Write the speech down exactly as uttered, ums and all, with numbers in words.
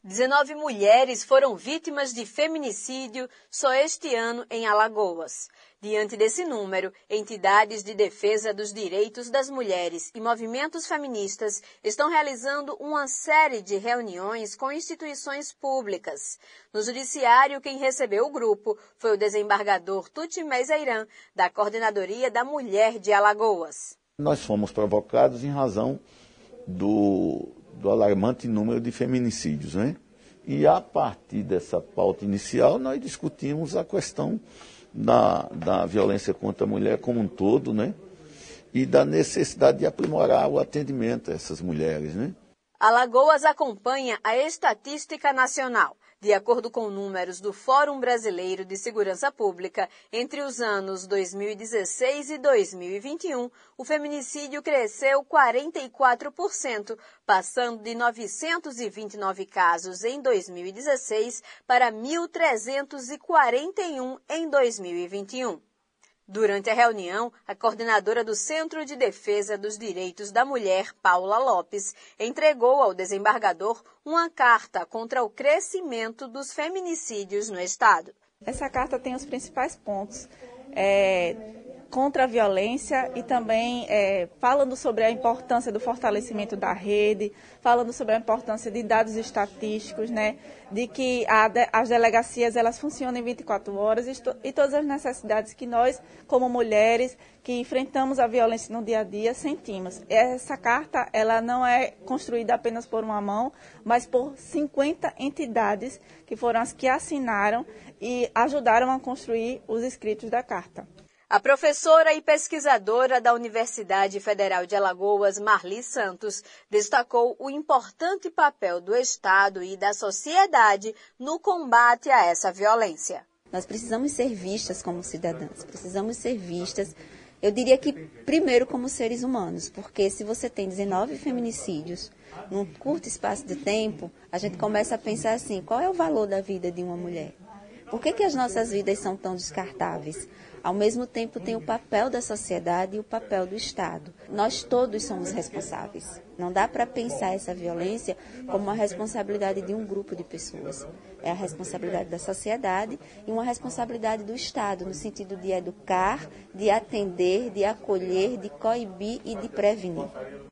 dezenove mulheres foram vítimas de feminicídio só este ano em Alagoas. Diante desse número, entidades de defesa dos direitos das mulheres e movimentos feministas estão realizando uma série de reuniões com instituições públicas. No judiciário, quem recebeu o grupo foi o desembargador Tuti Meizeirã, da Coordenadoria da Mulher de Alagoas. Nós fomos provocados em razão do... do alarmante número de feminicídios, né? E a partir dessa pauta inicial, nós discutimos a questão da, da violência contra a mulher como um todo, né? E da necessidade de aprimorar o atendimento a essas mulheres, né? Alagoas acompanha a estatística nacional. De acordo com números do Fórum Brasileiro de Segurança Pública, entre os anos dois mil e dezesseis e dois mil e vinte e um, o feminicídio cresceu quarenta e quatro por cento, passando de novecentos e vinte e nove casos em dois mil e dezesseis para mil trezentos e quarenta e um em dois mil e vinte e um. Durante a reunião, a coordenadora do Centro de Defesa dos Direitos da Mulher, Paula Lopes, entregou ao desembargador uma carta contra o crescimento dos feminicídios no estado. Essa carta tem os principais pontos é, contra a violência e também é, falando sobre a importância do fortalecimento da rede, falando sobre a importância de dados estatísticos, né, de que a, as delegacias elas funcionam vinte e quatro horas e, to, e todas as necessidades que nós, como mulheres, que enfrentamos a violência no dia a dia, sentimos. Essa carta ela não é construída apenas por uma mão, mas por cinquenta entidades que foram as que assinaram e ajudaram a construir os escritos da carta. A professora e pesquisadora da Universidade Federal de Alagoas, Marli Santos, destacou o importante papel do Estado e da sociedade no combate a essa violência. Nós precisamos ser vistas como cidadãs, precisamos ser vistas, eu diria que primeiro como seres humanos, porque se você tem dezenove feminicídios num curto espaço de tempo, a gente começa a pensar assim, qual é o valor da vida de uma mulher? Por que que as nossas vidas são tão descartáveis? Ao mesmo tempo, tem o papel da sociedade e o papel do Estado. Nós todos somos responsáveis. Não dá para pensar essa violência como uma responsabilidade de um grupo de pessoas. É a responsabilidade da sociedade e uma responsabilidade do Estado, no sentido de educar, de atender, de acolher, de coibir e de prevenir.